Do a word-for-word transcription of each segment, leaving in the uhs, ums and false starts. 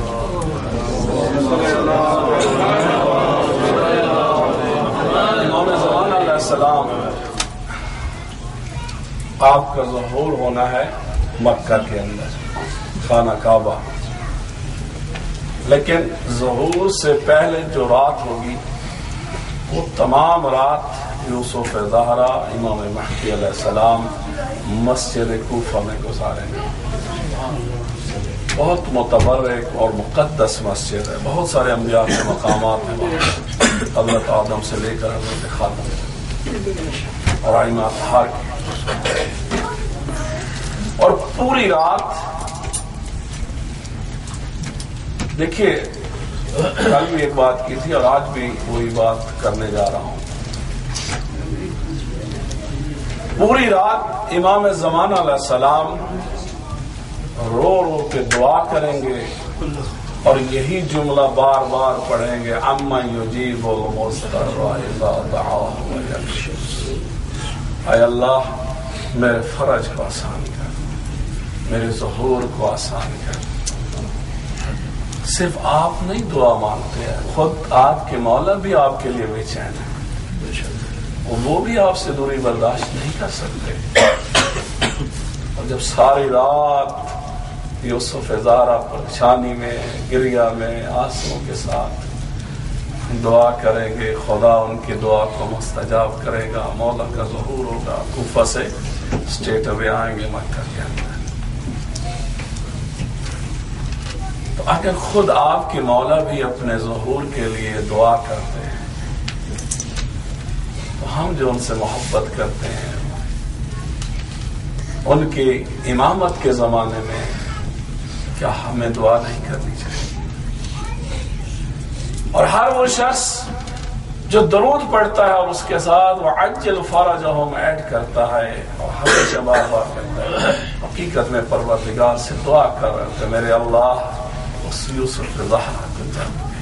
امام زمان علیہ السلام آپ کا ظہور ہونا ہے مکہ کے اندر خانہ کعبہ، لیکن ظہور سے پہلے جو رات ہوگی وہ تمام رات یوسف زہرا امام مہدی علیہ السلام مسجد کوفہ میں گزاریں گے۔ بہت متبرک اور مقدس مسجد ہے، بہت سارے انبیاء کے مقامات ہیں وہاں، حضرت آدم سے لے کر حضرت خاتم اور آئمہ اطہار کی، اور پوری رات دیکھیے کل بھی ایک بات کی تھی اور آج بھی وہی بات کرنے جا رہا ہوں۔ پوری رات امام زمان علیہ السلام رو رو کے دعا کریں گے اور یہی جملہ بار بار پڑھیں گے، اما یجیب المضطر اذا دعاہ ویکشف، اے اللہ میرے فرج کو آسان کر، میرے ظہور کو آسان کر۔ صرف آپ نہیں دعا مانگتے ہیں، خود آپ کے مولا بھی آپ کے لیے بے چین ہے، وہ بھی آپ سے دوری برداشت نہیں کر سکتے۔ اور جب ساری رات یوسف زہرا پریشانی میں، گریا میں، آنسوں کے ساتھ دعا کریں گے، خدا ان کی دعا کو مستجاب کرے گا، مولا کا ظہور ہوگا، کوفہ سے اسٹیٹ اوے آئیں گے مکہ کے اندر۔ تو اگر خود آپ کے مولا بھی اپنے ظہور کے لیے دعا کرتے ہیں تو ہم جو ان سے محبت کرتے ہیں ان کی امامت کے زمانے میں کیا ہمیں دعا نہیں کرنی چاہیے؟ اور ہر وہ شخص جو درود پڑھتا ہے اور اس کے ساتھ وہ عجل فرجہم ایڈ کرتا ہے اور ہمیشہ بار بار کرتا ہے، حقیقت میں پروردگار سے دعا کر رہے کہ میرے اللہ اس یوسف زہرا کو جان گئی۔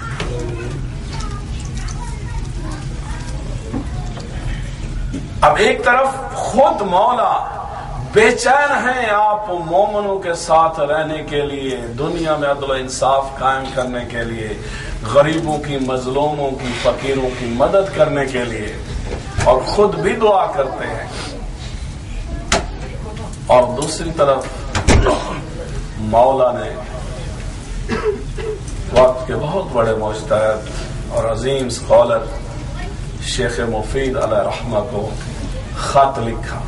اب ایک طرف خود مولا بے چین ہیں آپ مومنوں کے ساتھ رہنے کے لیے، دنیا میں عدل و انصاف قائم کرنے کے لیے، غریبوں کی، مظلوموں کی، فقیروں کی مدد کرنے کے لیے، اور خود بھی دعا کرتے ہیں، اور دوسری طرف مولا نے وقت کے بہت بڑے مجتہد اور عظیم اسکالر شیخ مفید علیہ رحمہ کو خط لکھا۔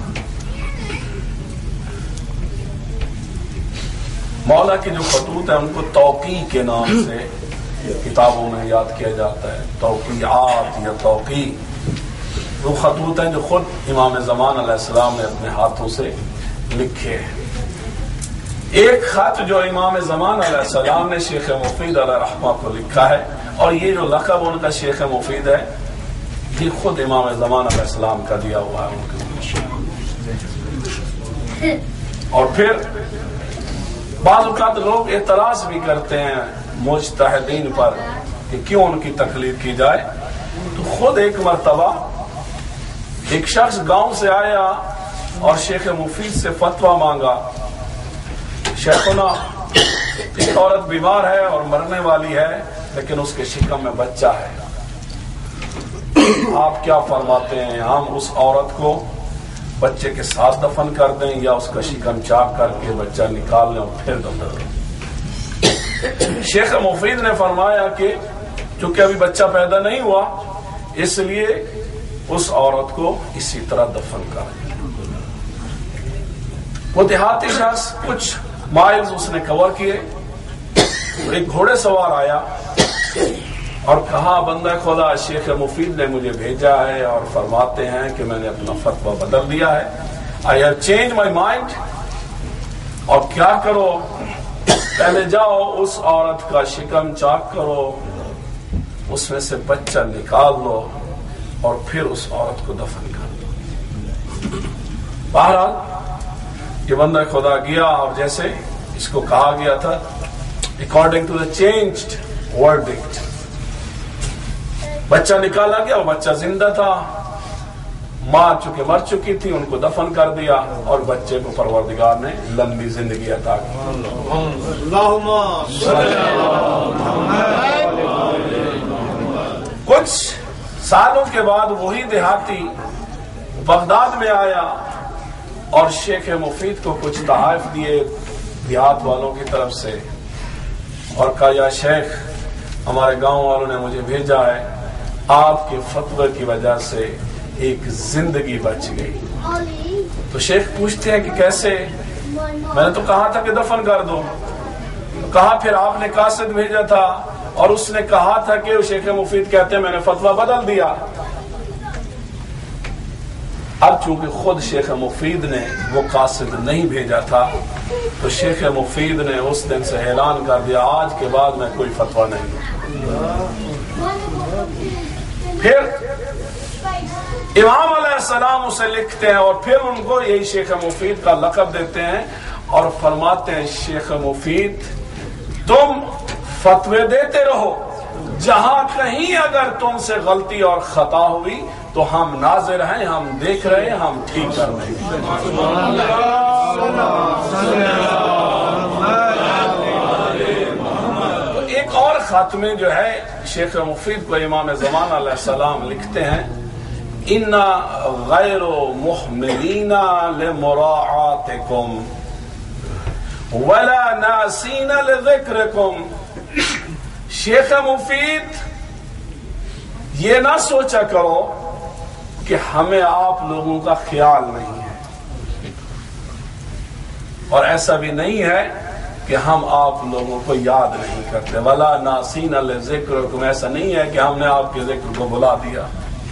مولا کی جو خطوط ہیں ان کو توقیع کے نام سے کتابوں میں یاد کیا جاتا ہے، توقیعات یا توقیع، وہ خطوط ہیں جو خود امام زمان علیہ السلام نے اپنے ہاتھوں سے لکھے ہیں۔ ایک خط جو امام زمان علیہ السلام نے شیخ مفید علیہ رحمہ کو لکھا ہے، اور یہ جو لقب ان کا شیخ مفید ہے یہ خود امام زمان علیہ السلام کا دیا ہوا ہے ان کو۔ اور پھر بعض اوقات لوگ اعتراض بھی کرتے ہیں مجتہدین پر کہ کیوں ان کی تقلید کی جائے، تو خود ایک مرتبہ ایک شخص گاؤں سے آیا اور شیخ مفید سے فتویٰ مانگا، شیخنا ایک عورت بیمار ہے اور مرنے والی ہے لیکن اس کے شکم میں بچہ ہے، آپ کیا فرماتے ہیں، ہم اس عورت کو بچے کے ساتھ دفن کر دیں یا اس کا شکم چاک کر کے بچہ نکال لیں اور پھر دفن کریں؟ شیخ مفید نے فرمایا کہ چونکہ ابھی بچہ پیدا نہیں ہوا اس لیے اس عورت کو اسی طرح دفن کریں۔ وہ دیہاتی شخص کچھ مائلز اس نے کور کیے، ایک گھوڑے سوار آیا اور کہا بندہ خدا شیخ مفید نے مجھے بھیجا ہے اور فرماتے ہیں کہ میں نے اپنا فتویٰ بدل دیا ہے، I have changed my mind، اور کیا کرو، پہلے جاؤ اس عورت کا شکم چاک کرو، اس میں سے بچہ نکال لو اور پھر اس عورت کو دفن کر دو۔ بہرحال یہ بندہ خدا گیا اور جیسے اس کو کہا گیا تھا according to the changed verdict، بچہ نکالا گیا، وہ بچہ زندہ تھا، ماں چونکہ مر چکی تھی ان کو دفن کر دیا اور بچے کو پروردگار نے لمبی زندگی عطا کی. کچھ سالوں کے بعد وہی دیہاتی بغداد میں آیا اور شیخ مفید کو کچھ تحائف دیے دیہات والوں کی طرف سے اور کہا یا شیخ ہمارے گاؤں والوں نے مجھے بھیجا ہے، آپ کے فتوے کی وجہ سے ایک زندگی بچ گئی. تو شیخ پوچھتے ہیں کہ کیسے؟ میں نے تو کہا تھا کہ دفن کر دو. کہا پھر آپ نے قاصد بھیجا تھا اور اس نے کہا تھا کہ شیخ مفید کہتے ہیں میں نے فتویٰ بدل دیا. اب چونکہ خود شیخ مفید نے وہ قاصد نہیں بھیجا تھا تو شیخ مفید نے اس دن سے اعلان کر دیا آج کے بعد میں کوئی فتویٰ نہیں. پھر امام علیہ السلام اسے لکھتے ہیں اور پھر ان کو یہی شیخ مفید کا لقب دیتے ہیں اور فرماتے ہیں شیخ مفید تم فتوے دیتے رہو، جہاں کہیں اگر تم سے غلطی اور خطا ہوئی تو ہم ناظر ہیں، ہم دیکھ رہے ہیں، ہم ٹھیک کر رہے ہیں. تو ایک اور خط میں جو ہے شیخ مفید کو امام زمان علیہ السلام لکھتے ہیں اِنَّا غَيْرُ مُحْمِلِينَ لِمُرَاعَاتِكُمْ وَلَا نَاسِينَ لِذِكْرِكُمْ. شیخ مفید یہ نہ سوچا کرو کہ ہمیں آپ لوگوں کا خیال نہیں ہے اور ایسا بھی نہیں ہے کہ ہم آپ لوگوں کو یاد نہیں کرتے. وَلَا نَاسِينَ لِذِكْرِكُمْ، ایسا نہیں ہے کہ ہم نے آپ کے ذکر کو بلا دیا.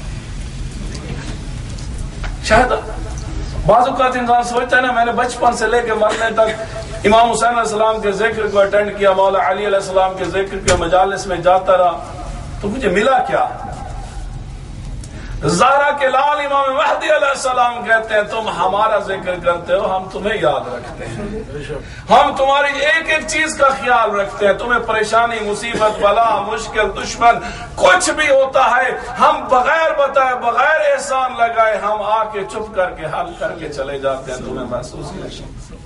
شاید بعض اوقات انسان سوچتا ہے نا میں نے بچپن سے لے کے مرنے تک امام حسین علیہ السلام کے ذکر کو اٹینڈ کیا، مولا علی علیہ السلام کے ذکر کے مجالس میں جاتا رہا، تو مجھے ملا کیا؟ زہرا کے لال امام مہدی علیہ السلام کہتے ہیں تم ہمارا ذکر کرتے ہو، ہم تمہیں یاد رکھتے ہیں، ہم تمہاری ایک ایک چیز کا خیال رکھتے ہیں. تمہیں پریشانی، مصیبت، بلا، مشکل، دشمن کچھ بھی ہوتا ہے ہم بغیر بتائے، بغیر احسان لگائے ہم آ کے چپ کر کے حل کر کے چلے جاتے ہیں. تمہیں محسوس نہیں؟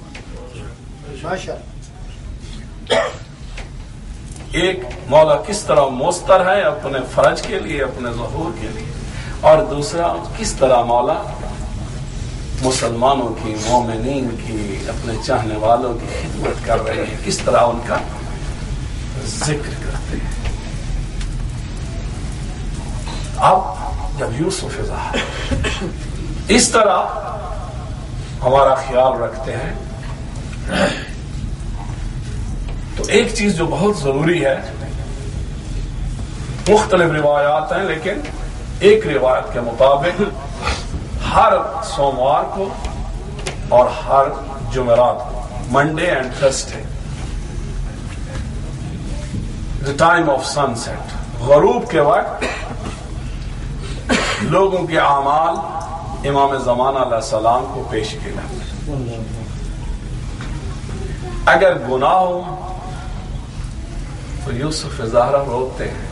ایک مولا کس طرح مستر ہے اپنے فرج کے لیے، اپنے ظہور کے لیے، اور دوسرا کس طرح مولا مسلمانوں کی، مومنین کی، اپنے چاہنے والوں کی خدمت کر رہے ہیں، کس طرح ان کا ذکر کرتے ہیں. اب جب یوسف ظاہر اس طرح ہمارا خیال رکھتے ہیں تو ایک چیز جو بہت ضروری ہے، مختلف روایات ہیں لیکن ایک روایت کے مطابق ہر سوموار کو اور ہر جمعرات کو، Monday and Thursday, the time of sunset, غروب کے وقت لوگوں کے اعمال امام زمان علیہ السلام کو پیش کیا جاتا ہے. اگر گناہ ہو تو یوسف زہرا روتے ہیں،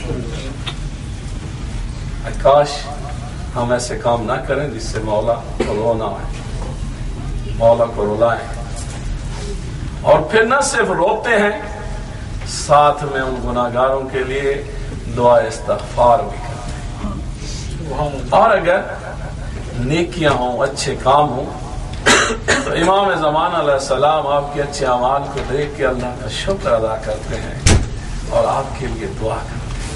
کاش ہم ایسے کام نہ کریں جس سے مولا کو رونا ہے، مولا کو رلائیں. اور پھر نہ صرف روتے ہیں، ساتھ میں ان گناہگاروں کے لیے دعا استغفار بھی کرتے ہیں. اور اگر نیکیاں ہوں، اچھے کام ہوں تو امام زمان علیہ السلام آپ کے اچھے اعمال کو دیکھ کے اللہ کا شکر ادا کرتے ہیں اور آپ کے لیے دعا کرتے ہیں.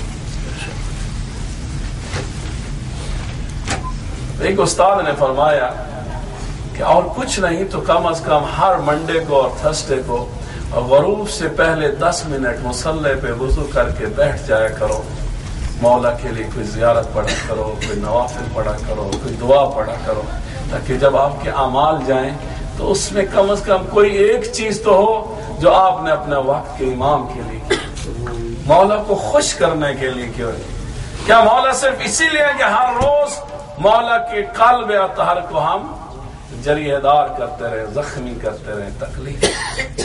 ایک استاد نے فرمایا کہ اور کچھ نہیں تو کم از کم ہر منڈے کو اور تھرسڈے کو غروب سے پہلے دس منٹ مصلی پہ وضو کر کے بیٹھ جایا کرو، مولا کے لیے کوئی زیارت پڑھا کرو، کوئی نوافل پڑھا کرو، کوئی دعا پڑھا کرو، تاکہ جب آپ کے اعمال جائیں تو اس میں کم از کم کوئی ایک چیز تو ہو جو آپ نے اپنے وقت کے امام کے لیے کی، مولا کو خوش کرنے کے لیے کیوں. کیا مولا صرف اسی لیے کہ ہر روز مولا کے قلب اطہر کو ہم جریح دار کرتے رہے، زخمی کرتے رہے، تکلیف؟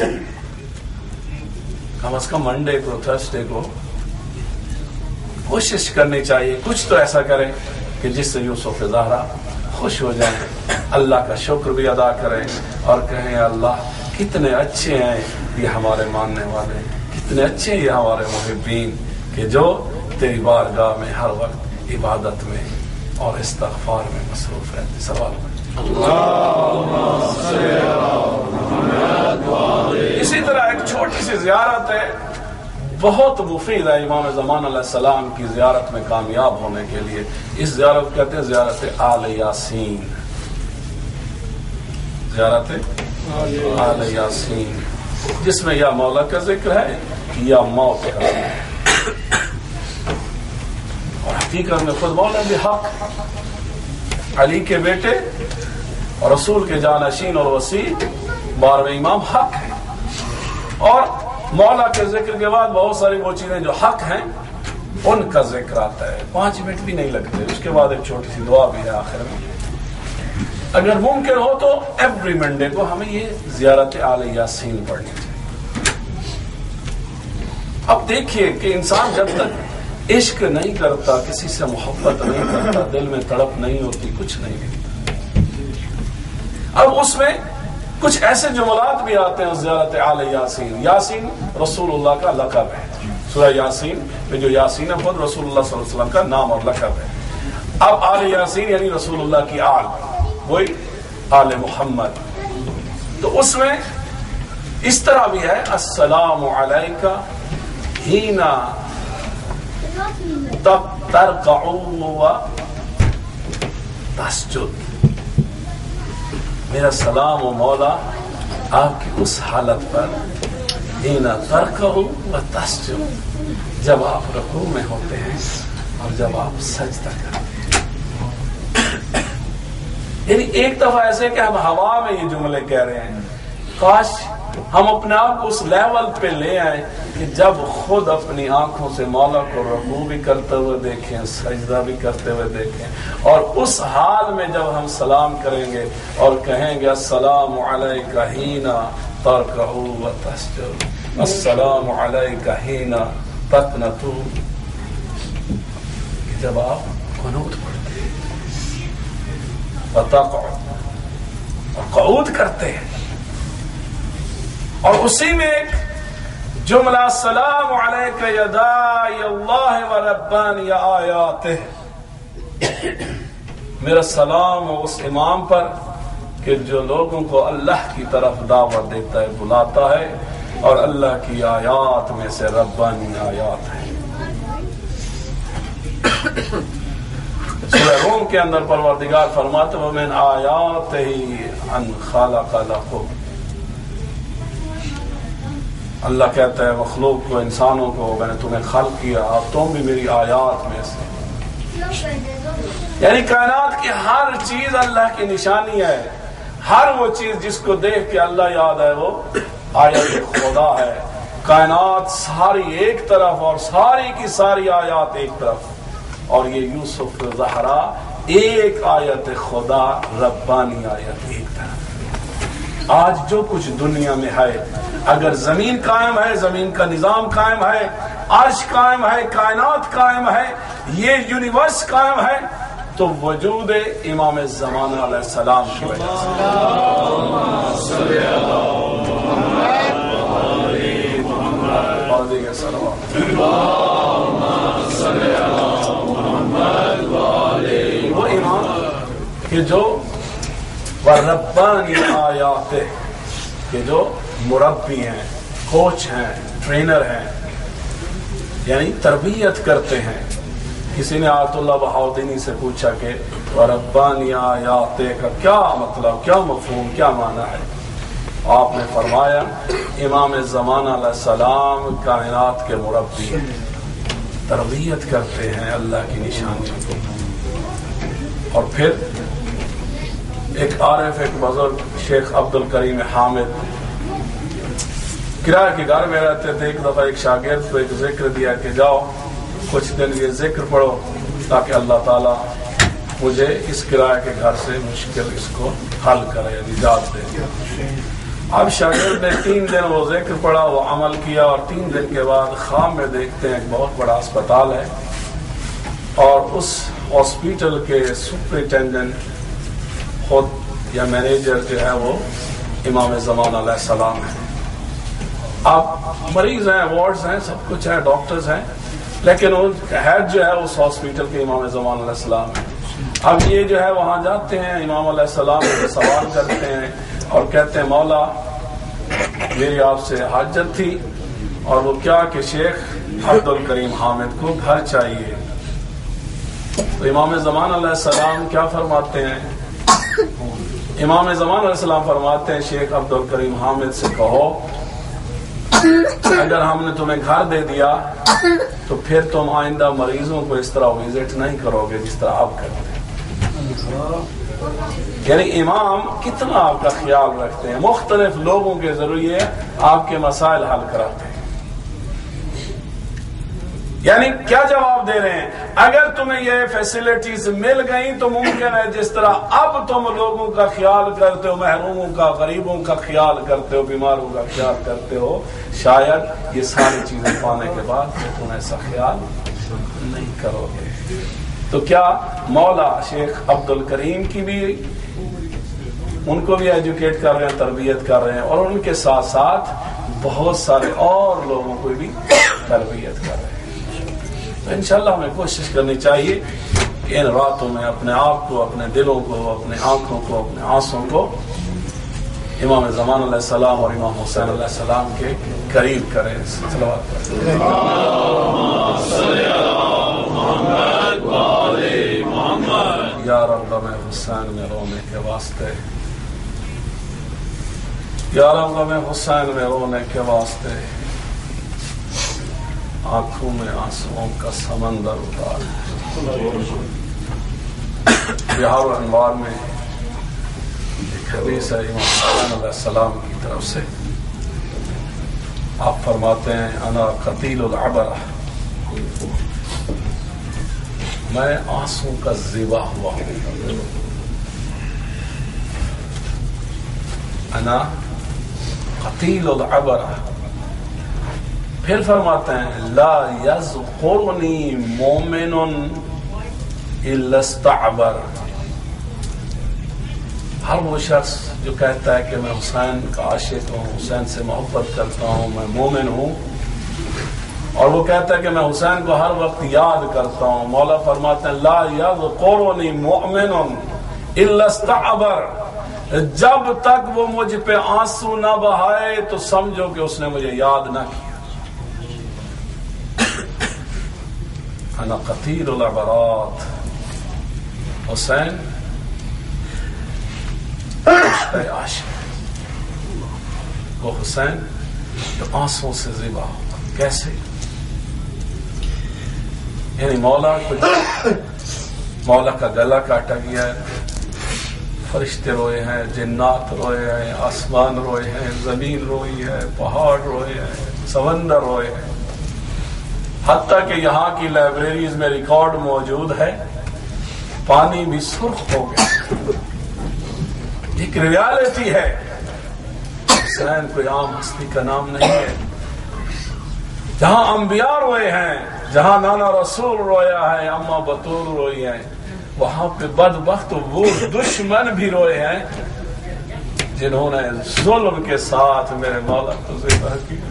کم از کم منڈے کو، تھرسڈے کو کوشش کرنی چاہیے کچھ تو ایسا کریں کہ جس سے یوسف زہرا خوش ہو جائیں, اللہ کا شکر بھی ادا کریں اور کہیں اللہ کتنے اچھے ہیں یہ ہمارے ماننے والے, کتنے اچھے ہیں یہ ہمارے محبین کہ جو تیری بارگاہ میں ہر وقت عبادت میں اور استغفار میں مصروف رہتے. سوال میں اسی طرح ایک چھوٹی سی زیارت ہے, بہت مفید ہے امام زمان علیہ السلام کی زیارت میں کامیاب ہونے کے لیے. اس زیارت کہتے ہیں زیارت آل یاسین, زیارت آل یاسین, جس میں یا مولا کا ذکر ہے یا موت کا ذکر ہے. اور حقیقت میں خود مولا بھی حق, علی کے بیٹے اور رسول کے جانشین اور وسیع بارہویں امام حق ہے. اور مولا کے ذکر کے بعد بہت ساری وہ چیزیں جو حق ہیں ان کا ذکر آتا ہے, پانچ منٹ بھی نہیں لگتے. اس کے بعد ایک چھوٹی سی دعا بھی ہے آخر میں. اگر ممکن ہو تو ایوری منڈے کو ہمیں یہ زیارت آل یاسین پڑھنی چاہیے. اب دیکھیے کہ انسان جب تک عشق نہیں کرتا, کسی سے محبت نہیں کرتا, دل میں تڑپ نہیں ہوتی, کچھ نہیں ملتا. اب اس میں کچھ ایسے جملات بھی آتے ہیں زیارت آل یاسین. یاسین رسول اللہ کا لقب ہے. سورہ یاسین میں جو یاسین ہے خود رسول اللہ صلی اللہ علیہ وسلم کا نام اور لقب ہے. اب آل یاسین یعنی رسول اللہ کی آل, وہی آل محمد. تو اس میں اس طرح بھی ہے السلام علیکہ ہینا ترکع و تسجد. میرا سلام و مولا آپ کی اس حالت پر ہینا ترکع و تسجد, جب آپ رکوع میں ہوتے ہیں اور جب آپ سجدہ کرتے ہیں. یعنی ایک دفعہ ایسے کہ ہم ہوا میں یہ جملے کہہ رہے ہیں, کاش ہم اپنے آپ کو اس لیول پہ لے آئیں کہ جب خود اپنی آنکھوں سے مولا کو رکوع بھی کرتے ہوئے دیکھیں, سجدہ بھی کرتے ہوئے دیکھیں, اور اس حال میں جب ہم سلام کریں گے اور کہیں گے السلام علیکہ ہینا ترکع و تسجد, السلام علیکہ ہینا تقنط, جب آپ قنوت پڑھتے ہیں وتقعد اور قعود کرتے ہیں, اور اسی میں ایک جملہ السلام علیکہ یدائی اللہ و ربانی آیاتہ, میرا سلام اس امام پر کہ جو لوگوں کو اللہ کی طرف دعوت دیتا ہے, بلاتا ہے, اور اللہ کی آیات میں سے ربانی آیات ہے. سورہ روم کے اندر پروردگار فرماتے ہیں وَمِنْ آیَاتِهِ أَنْ خَلَقَ لَكُمْ, اللہ کہتا ہے مخلوق کو, انسانوں کو میں نے تمہیں خلق کیا, اب تم بھی میری آیات میں سے. یعنی کائنات کی ہر چیز اللہ کی نشانی ہے. ہر وہ چیز جس کو دیکھ کے اللہ یاد ہے وہ آیت خدا ہے. کائنات ساری ایک طرف اور ساری کی ساری آیات ایک طرف, اور یہ یوسف زہرا ایک آیت خدا ربانی آیت ایک طرف. آج جو کچھ دنیا میں ہے, اگر زمین قائم ہے, زمین کا نظام قائم ہے, عرش قائم ہے, کائنات قائم ہے, یہ یونیورس قائم ہے, تو وجود امام زمانہ علیہ السلام کی وجہ سے. وہ امام کہ جو ربانی آیات, کہ جو مربی ہیں, کوچ ہیں, ٹرینر ہیں, یعنی تربیت کرتے ہیں. کسی نے آیت اللہ بہاؤدینی سے پوچھا کہ ربانی آیات کا کیا مطلب, کیا مفہوم, کیا معنی ہے؟ آپ نے فرمایا امام زمانہ علیہ السلام کائنات کے مربی ہیں, تربیت کرتے ہیں اللہ کی نشانیوں کو. اور پھر ایک عارف, ایک بزرگ شیخ عبد الکریم حامد کرایہ کے گھر میں رہتے تھے. ایک دفعہ ایک شاگرد کو ایک ذکر دیا کہ جاؤ کچھ دن یہ ذکر پڑھو تاکہ اللہ تعالیٰ مجھے اس کرایہ کے گھر سے مشکل اس کو حل کرے, نجات دے. اب شاگرد نے تین دن وہ ذکر پڑھا, وہ عمل کیا, اور تین دن کے بعد خواب میں دیکھتے ہیں ایک بہت بڑا اسپتال ہے, اور اس ہاسپٹل کے سپرنٹینڈنٹ خود یا مینیجر جو ہے وہ امام زمان علیہ السلام ہے. اب مریض ہیں، وارڈز ہیں، سب کچھ ہے، ڈاکٹرز ہیں، لیکن ان ہیڈ جو ہے اس ہاسپٹل کے امام زمان علیہ السلام ہے. اب یہ جو ہے وہاں جاتے ہیں، امام علیہ السلام سے سوال کرتے ہیں اور کہتے ہیں مولا میری آپ سے حاجت تھی، اور وہ کیا کہ شیخ عبد الکریم حامد کو گھر چاہیے. تو امام زمان علیہ السلام کیا فرماتے ہیں؟ امام زمان علیہ السلام فرماتے ہیں شیخ عبد الکریم حامد سے کہو اگر ہم نے تمہیں گھر دے دیا تو پھر تم آئندہ مریضوں کو اس طرح وزٹ نہیں کرو گے جس طرح آپ کرتے ہیں. یعنی امام کتنا آپ کا خیال رکھتے ہیں، مختلف لوگوں کے ذریعے آپ کے مسائل حل کراتے ہیں. یعنی کیا جواب دے رہے ہیں؟ اگر تمہیں یہ فیسلٹیز مل گئیں تو ممکن ہے جس طرح اب تم لوگوں کا خیال کرتے ہو، محروموں کا، غریبوں کا خیال کرتے ہو، بیماروں کا خیال کرتے ہو، شاید یہ ساری چیزیں پانے کے بعد تم ایسا خیال نہیں کرو گے. تو کیا مولا شیخ عبد الکریم کی بھی ان کو بھی ایجوکیٹ کر رہے ہیں، تربیت کر رہے ہیں، اور ان کے ساتھ ساتھ بہت سارے اور لوگوں کو بھی تربیت کر رہے ہیں. تو انشاءاللہ ہمیں کوشش کرنی چاہیے کہ ان راتوں میں اپنے آپ کو، اپنے دلوں کو، اپنے آنکھوں کو، اپنے آنسوں کو امام زمان علیہ السلام اور امام حسین علیہ السلام کے قریب کریں. صلوات یا رب میں حسین میں رونے کے واسطے، یا رب میں حسین میں رونے کے واسطے آنکھوں میں آنسوؤں کا سمندر اتار. بہار انوار میں ایک حدیث ہے امام حسین علیہ السلام کی طرف سے. آپ فرماتے ہیں انا قتیل العبرہ، میں آنسوں کا ذبح ہوا ہوں. انا قتیل العبرہ. پھر فرماتے ہیں لا یذکرنی مومن الا استعبر. ہر وہ شخص جو کہتا ہے کہ میں حسین کا عاشق ہوں، حسین سے محبت کرتا ہوں، میں مومن ہوں، اور وہ کہتا ہے کہ میں حسین کو ہر وقت یاد کرتا ہوں، مولا فرماتے ہیں لا یذکرنی مومن الا استعبر. جب تک وہ مجھ پہ آنسو نہ بہائے تو سمجھو کہ اس نے مجھے یاد نہ کیا. انا قتیل العبرات. حسین عاشق وہ حسین جو آنسوں سے ذبح ہو. کیسے؟ یعنی مولا کچھ مولا کا گلا کاٹا گیا ہے، فرشتے روئے ہیں، جنات روئے ہیں، آسمان روئے ہیں، زمین روئی ہے، پہاڑ روئے ہیں، سمندر روئے ہیں، حتیٰ کہ یہاں کی لائبریریز میں ریکارڈ موجود ہے پانی بھی سرخ ہو گیا. ایک ریالٹی ہے. حسین کوئی عام ہستی کا نام نہیں ہے. جہاں انبیاء روئے ہیں، جہاں نانا رسول رویا ہے، اما بطول روئی ہیں، وہاں پہ بدبخت وہ دشمن بھی روئے ہیں جنہوں نے ظلم کے ساتھ میرے مولا کو ذبح کیا.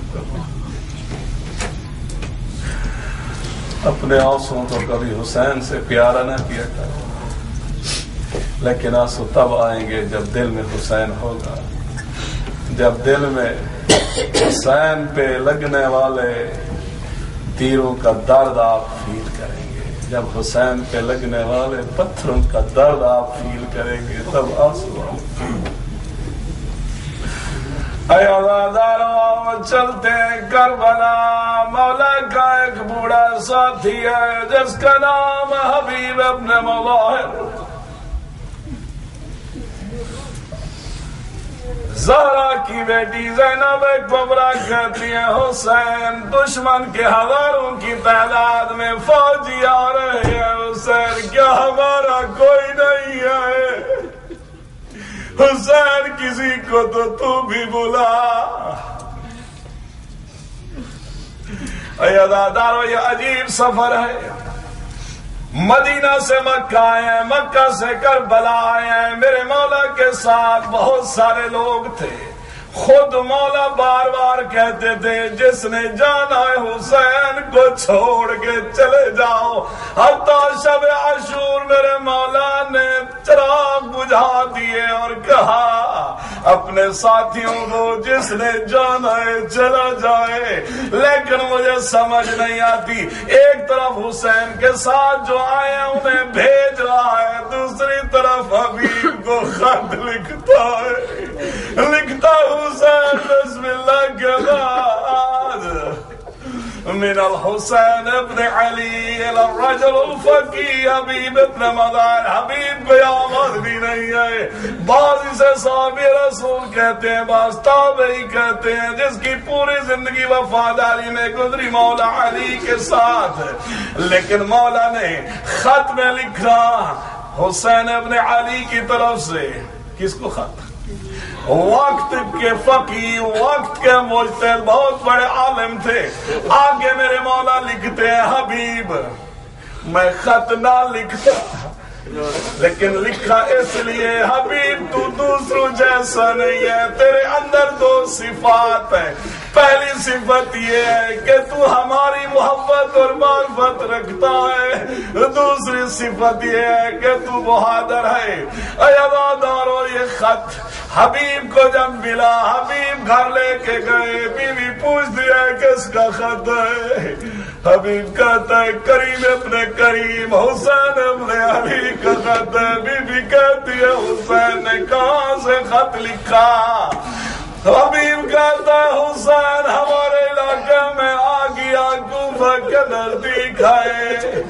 اپنے آنسوں کو کبھی حسین سے پیارا نہ کیا کرو، لیکن آنسو تب آئیں گے جب دل میں حسین ہوگا، جب دل میں حسین پہ لگنے والے تیروں کا درد آپ فیل کریں گے، جب حسین پہ لگنے والے پتھروں کا درد آپ فیل کریں گے تب آنسو آئیں گے. اے عزاداروں چلتے ہیں کربلا. مولا کا ایک بوڑھا ساتھی ہے جس کا نام حبیب ابن مظاہر. زہرا کی بیٹی زینب کبریٰ کہتی ہیں حسین دشمن کے ہزاروں کی تعداد میں فوجی آ رہے ہیں، حسین کیا ہمارا کوئی نہیں ہے؟ حسین کسی کو تو تو بھی بلا. اے عزادارو یہ عجیب سفر ہے. مدینہ سے مکہ آئے ہیں، مکہ سے کربلا آئے ہیں، میرے مولا کے ساتھ بہت سارے لوگ تھے۔ خود مولا بار بار کہتے تھے جس نے جانا ہے حسین کو چھوڑ کے چلے جاؤ۔ حتیٰ شب عاشور میرے مولا نے چراغ بجھا دیے اور کہا اپنے ساتھیوں کو جس نے جانا ہے چلا جائے، لیکن مجھے سمجھ نہیں آتی، ایک طرف حسین کے ساتھ جو آئے ہیں انہیں بھیج رہا ہے، دوسری طرف حبیب کو خط لکھتا ہے، لکھتا حسین بسم اللہ کے بعد من الحسین ابن علی الرجل الفقی حبیب ابن مدار۔ حبیب کوئی آمد بھی نہیں ہے، بعض اسے صحابی رسول کہتے ہیں، بعض تابعی کہتے ہیں، جس کی پوری زندگی وفاداری میں گزری مولا علی کے ساتھ، لیکن مولا نے خط میں لکھا حسین ابن علی کی طرف سے۔ کس کو خط؟ وقت کے فقیہ، وقت کے مجتہد، بہت بڑے عالم تھے۔ آگے میرے مولا لکھتے ہیں حبیب میں خط نہ لکھتا، لیکن لکھا اس لیے حبیب تو دوسروں جیسا نہیں ہے، تیرے اندر دو صفات ہیں۔ پہلی صفت یہ ہے کہ تو ہماری محبت اور معرفت رکھتا ہے، دوسری صفت یہ ہے کہ تو بہادر ہے۔ اے عزادارو، یہ خط حبیب کو جب ملا، حبیب گھر لے کے گئے، بیوی پوچھ دیا کس کا خط ہے؟ حبیب کہتا ہے کریم ابن کریم حسین ابن علی کا خط ہے۔ بیوی کہتی ہے حسین نے کہاں سے خط لکھا؟ حبیب کہتا ہے حسین ہمارے علاقے میں آ گیا، کوفہ کے نزدیک ہے۔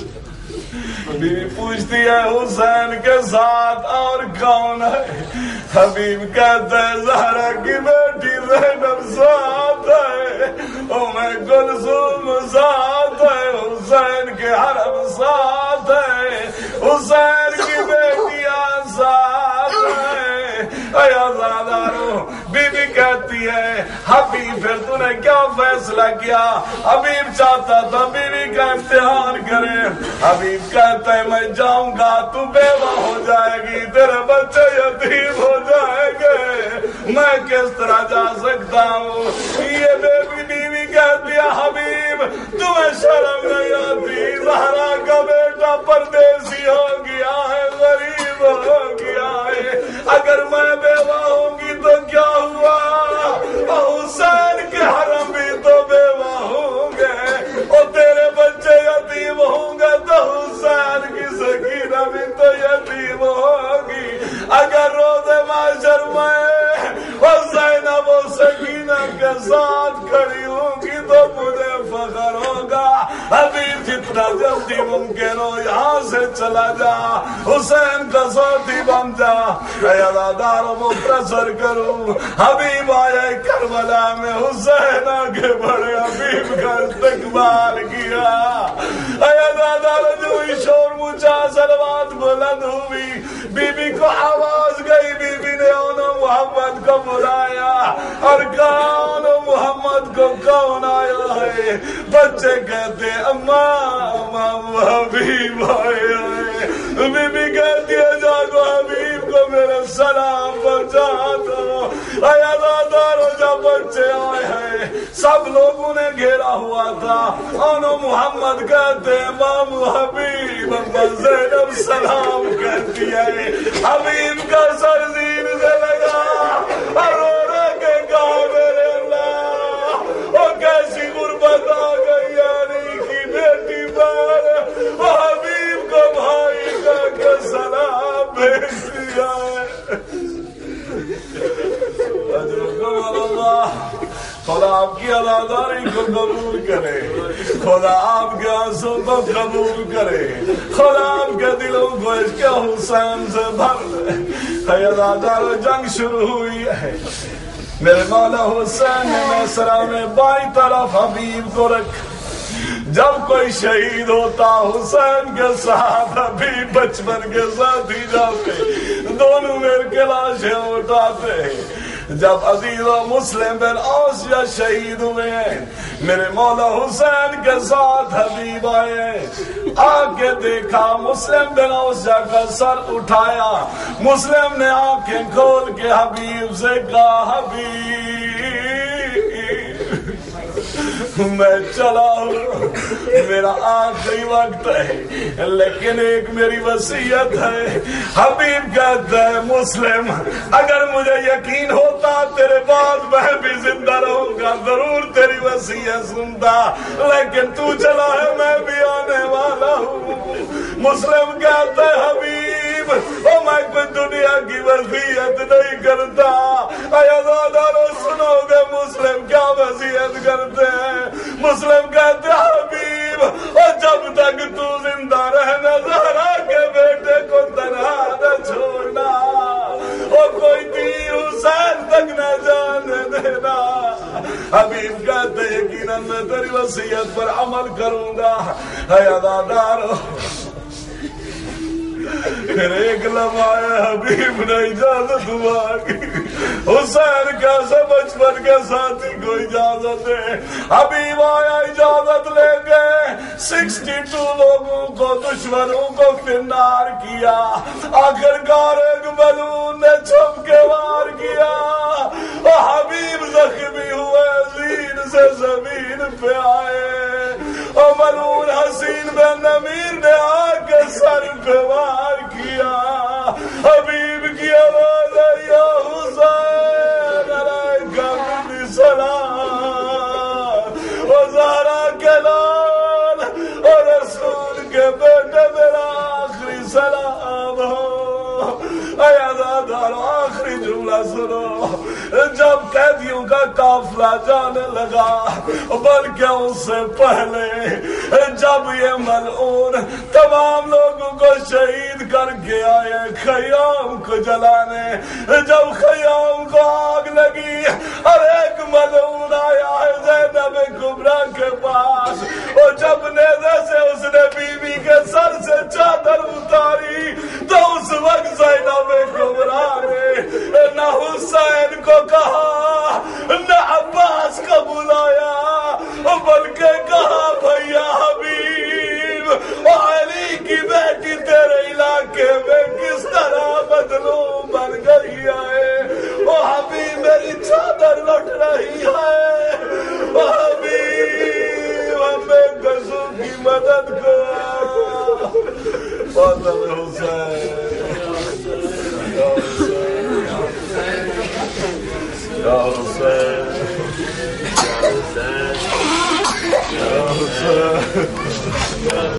بیوی پوچھتی ہے حسین کے ساتھ اور کون ہے؟ حبیب کہتا ہے زہرا کی بیٹی زینب ساتھ ہے، ام کلثوم ساتھ ہے، حسین کے حرم ساتھ ہے، حسین کی بیٹیاں ساتھ ہے۔ اے آزادارو، بی بی کہتی ہے حبیب پھر تو نے کیا فیصلہ کیا؟ حبیب چاہتا تھا بیوی کا امتحان کرے۔ حبیب کہتا ہے میں جاؤں گا تو بیوہ ہو جائے گی، تیرے بچے یتیم ہو جائیں گے، میں کس طرح جا سکتا ہوں؟ یہ بیوی بیوی کہتی ہے حبیب تمہیں شرم نہیں آتی؟ زہرا کا بیٹا پردیسی ہو گیا ہے، غریب ہو گیا ہے، اگر میں بیوہ ہوں گی تو کیا ہوا؟ حسین کے حرم بھی تو بیوہ ہوں گے، اور تیرے بچے یتیم ہوں گے تو حسین کی سکینہ بھی تو یتیم ہوگی۔ اگر روز معاشر میں حسین و سکینہ کے ساتھ کھڑی ہوں گی تو مجھے فخر ہوگا۔ حبیب جتنا جلدی ممکن ہو یہاں سے چلا جا، حسین کا ساتھی بن جا۔ اے عزادارو مختصر کروں، حبیب آیا کربلا میں، حسین آگے بڑھے، حبیب کا استقبال کیا۔ اے عزادارو جو ہی شور مچا، صلوات بلند ہوئی، بی بی کو آواز گئی، بی بی نے انہوں محمد کو بلایا اور کہا انہوں محمد کو کون آیا ہے؟ بچے کہتے اماں اماں حبیب آئے ہیں۔ بی بی کہتی ہے جاگو حبیب کو میرا سلام پہنچا دو۔ اے عزادارو جب بچے آئے ہیں سب لوگوں نے گھیرا ہوا تھا، انہوں محمد کہتے ہیں مام حبیب، اما زینب سلام کہتی ہے۔ حبیب کا سر زین سے لگا اور رو رو کے کہا میرے اللہ وہ کیسی غربت آ گئی، علی کی بیٹی پر وہ حبیب کو بھائی کا کے سلام بھیج دیا ہے۔ خدا آپ کی عزاداری کو قبول کرے، خدا آپ کے آنسوں کو قبول کرے، خدا آپ کے دلوں کو اس کے حسین سے بھر لے۔ اے عزادارو جنگ شروع ہوئی ہے، میرے مولا حسین نے میسرہ میں بائیں طرف حبیب کو رکھ۔ جب کوئی شہید ہوتا حسین کے ساتھ حبیب بچپن کے ساتھ ہی جاتے، دونوں میر کے لاشیں اٹھاتے۔ جب عزیز و مسلم بن اوسیہ شہید ہوئے ہیں میرے مولا حسین کے ساتھ حبیب آئے آ کے دیکھا مسلم بن اوسیہ کا سر اٹھایا مسلم نے آنکھیں کھول کے حبیب سے کہا حبیب میں چلا ہوں میرا آخری وقت ہے لیکن ایک میری وصیت ہے حبیب کہتا ہے مسلم اگر مجھے یقین ہوتا تیرے بعد میں بھی زندہ رہوں گا ضرور تیری وصیت سنتا لیکن تو چلا ہے میں بھی آنے والا ہوں مسلم کہتا ہے حبیب او میں کوئی دنیا کی وصیت نہیں کرتا عزادارو سنو گے مسلم کیا وصیت کرتے ہیں مسلم کہتے ہیں حبیب اور جب تک تو زندہ رہنا زہرا کے بیٹے کو تنہا نہ چھوڑنا اور کوئی تیر حسین تک نہ جانے دینا حبیب کہتے ہیں یقیناً میں تیری وصیت پر عمل کروں گا اے عزادارو پھر ایک لمحہ حبیب نے اجازت ہوا کہ حسین کیسے بچپن کے ساتھی کو اجازت دے حبیب آیا اجازت لے گئے سکسٹی ٹو لوگوں کو دشمنوں کو فنار کیا آخر کار ایک ملعون نے چھپ کے وار کیا اور حبیب زخمی ہوئے زین سے زمین پہ آئے اور ملعون حسین بن نمیر نے آ کے سر پہ وار کیا حبیب کی آواز ہے یا حسین علیکہ منی سلام و زہرا کے لال اور رسول کے بیٹے میرا آخری سلام ہو اے عزادارو آخری جملہ سنو جب قیدیوں کا قافلہ جانے لگا بلکہ اس سے پہلے جب یہ ملعون تمام لوگوں کو شہید کر کے آئے خیام کو جلانے جب خیام کو آگ لگی اور ایک ملعون آیا ہے زینب کبریٰ کے پاس اور جب نیزے سے اس نے بی بی کے سر سے چادر اتاری تو اس وقت زینب کبریٰ نے نہ حسین کو کہا نہ عباس کا بلایا بلکہ کہا بھیا حبیب علی کی بیٹی تیرے علاقے میں کس طرح بدلوں بن گئی ہے او حبیب میری چادر لٹ رہی ہے او حبیب ہمیں گزوں کی مدد کر فاطمہ حسین یا حسین یا حسین یا حسین